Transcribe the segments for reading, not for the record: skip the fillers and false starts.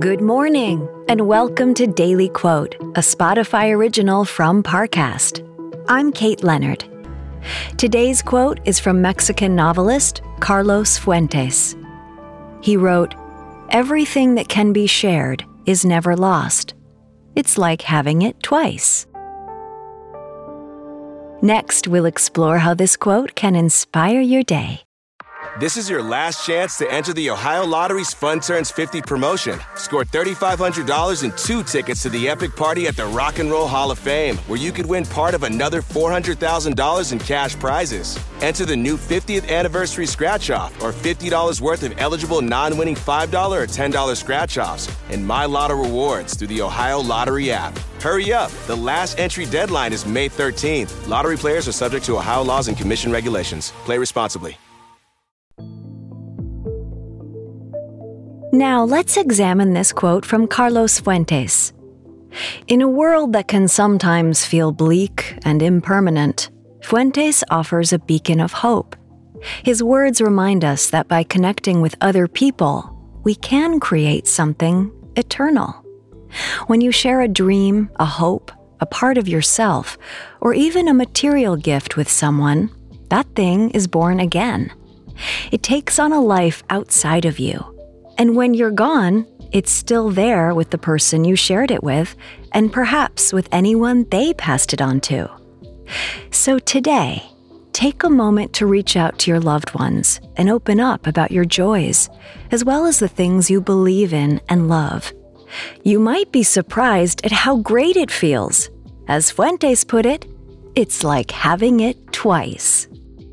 Good morning, and welcome to Daily Quote, a Spotify original from Parcast. I'm Kate Leonard. Today's quote is from Mexican novelist Carlos Fuentes. He wrote, "Everything that can be shared is never lost. It's like having it twice." Next, we'll explore how this quote can inspire your day. This is your last chance to enter the Ohio Lottery's Fun Turns 50 promotion. Score $3,500 and 2 tickets to the epic party at the Rock and Roll Hall of Fame, where you could win part of another $400,000 in cash prizes. Enter the new 50th anniversary scratch-off or $50 worth of eligible non-winning $5 or $10 scratch-offs and My Lotto rewards through the Ohio Lottery app. Hurry up! The last entry deadline is May 13th. Lottery players are subject to Ohio laws and commission regulations. Play responsibly. Now let's examine this quote from Carlos Fuentes. In a world that can sometimes feel bleak and impermanent, Fuentes offers a beacon of hope. His words remind us that by connecting with other people, we can create something eternal. When you share a dream, a hope, a part of yourself, or even a material gift with someone, that thing is born again. It takes on a life outside of you. And when you're gone, it's still there with the person you shared it with, and perhaps with anyone they passed it on to. So today, take a moment to reach out to your loved ones and open up about your joys, as well as the things you believe in and love. You might be surprised at how great it feels. As Fuentes put it, it's like having it twice.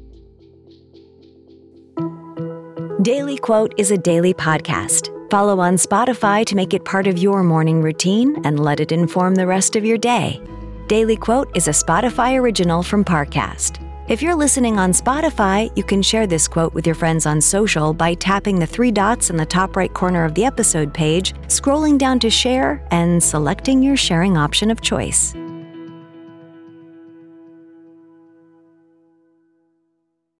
Daily Quote is a daily podcast. Follow on Spotify to make it part of your morning routine and let it inform the rest of your day. Daily Quote is a Spotify original from Parcast. If you're listening on Spotify, you can share this quote with your friends on social by tapping the 3 dots in the top right corner of the episode page, scrolling down to share, and selecting your sharing option of choice.